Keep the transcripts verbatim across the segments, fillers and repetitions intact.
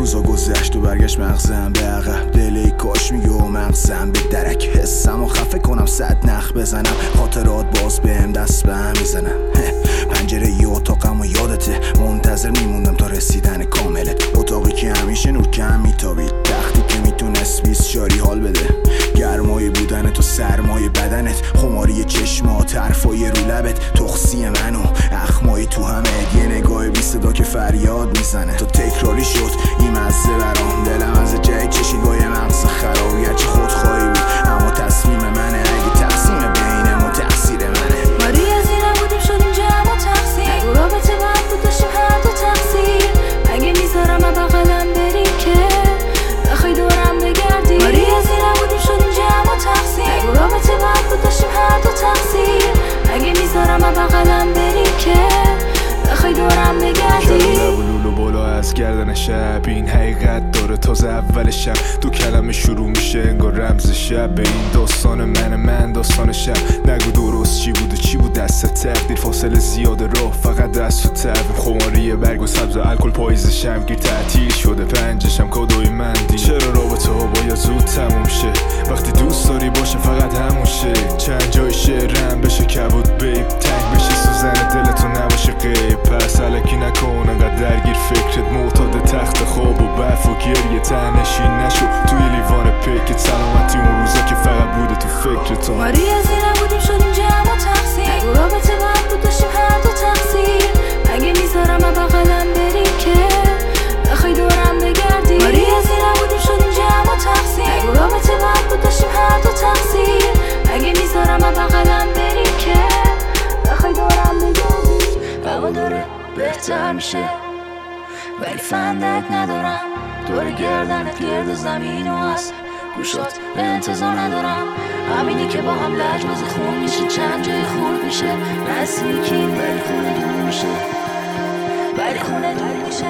روزا گذشت و برگشت مغزم به عقب، دل ای کاش میگه و مغزم به درک، حسم و خفه کنم صد نخ بزنم، خاطرات باز بهم دست به هم میزنم. پنجره ی اتاقم و یادته، منتظر میموندم تا رسیدن کاملت، اتاقی که همیشه نور کم میتابید، تختی که میتونست بیست جاری حال بده، گرمای بودن تو سرمای بدنت، خماری چشمات، حرفای رو لبت، تخسی منو اخمایی تو همه، یه نگاه بی صدا که فریاد میزنه، تو تکراری شد این مزه برام، دلم از جای چشیگاه مغز خراب، گرچه خودخواهی بود اما تصمیم منه، اگه تقسیم بینمون تقصیر منه. ماری از این نبودیم شدیم جمع و تقسیم، نگو رابطه باید بود داشتیم هر دو تقسیم، اگه میذارم بغلم بری که بخوای دورم بگردی. ماری از این نبودیم شدیم جمع و تقسیم، نگو رابطه باید بود داشتیم هر دو تقسیم، اگه میذارم بغلم بری که بخوای دورم بگردی. لولو بالا از گردن شب، این حقیقت داره تازه اول شب، دو کلمه شروع میشه انگار رمز شب، به این داستان من من داستان شب، نگو درست چی بود و چی بود دست تقدیر، فاصله زیاده راه فقط دست و تب، خماری برگ و سبز و الکل پاییز شمگیر تعطیل شده، پنجشم کادوی من دی، چرا رابطه ها باید زود تموم شه، وقتی دوست داری باشه فقط همون شه، چند جای شعرم بشه کبود بیب، تنگ بشه سوزن دلتو نباشه غیب، پس الکی نکن انقدر درگیر فکرت، معتاد تخت خواب و برف و گریه، تنشین نشو توی لیوان پیکت، سلامتی اون روزا که فقط بوده تو فکرتون. ماری از این نبودیم شدیم جمع و تقسیم، نگو رابطه باید بود داشتیم هر دو تقسیم، اگه میذارم بغلم بری که بخوای دورم بگردی. ماری از این نبودیم شدیم جمع و تقسیم، نگو رابطه باید بود داشتیم هر دو تقسیم، اگه میذارم بغلم بری که بخوای دورم بگردی. هوا داره بهتر میشه ولی فندک ندارم، دور گردنت گرد زمین و هست، گوشات به انتظار ندارم، همینی که با هم لجباز خون میشه، چند جای خورد میشه، نزدیکیم ولی خونه دور میشه، ولی خونه دور میشه.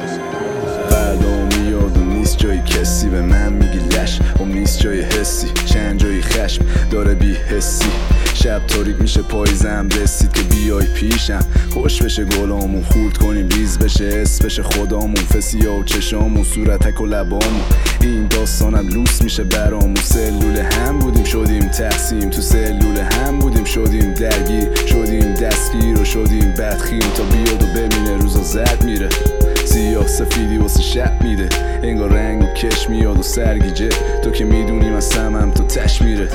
فردا میاد و نیست جای کسی، به من میگی لش اون نیست جای حسی، چند جای خشم داره بی حسی، شب تاریک میشه پاییزم رسید که بیای پیشم، خوش بشه گلامون خورد کنیم ریز بشه، حس بشه خدامون، فسیا و چشامون، صورتک و لبامون، این داستانم لوس میشه برامون، سلول هم بودیم شدیم تقسیم، تو سلول هم بودیم شدیم درگیر، شدیم دستگیر و شدیم بدخیم، تا بیاد و ببینه روزا زد میره، سیاه سفیدی واسه شب میده، انگار رنگ و کش میاد و سرگیجه، تو که میدونی من سمم تو تش میره،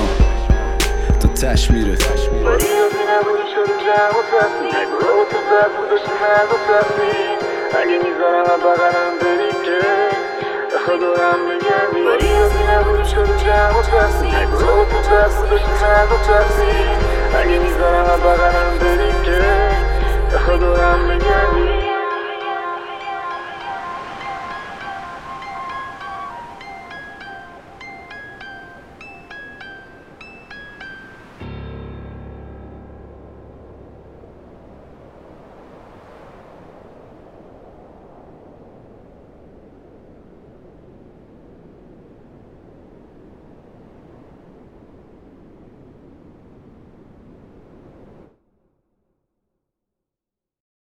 تو تش میره. ماری از این نبودیم شدیم جمع و تقسیم، نگو رابطه باید بود داشتیم هر دو تقسیم، اگه میذارم بغلم بری که بخوای دورم بگردی. ماری از این نبودیم شدیم جمع و تقسیم، نگو رابطه باید بود داشتیم هر دو تقسیم، اگه میذارم بغلم بری که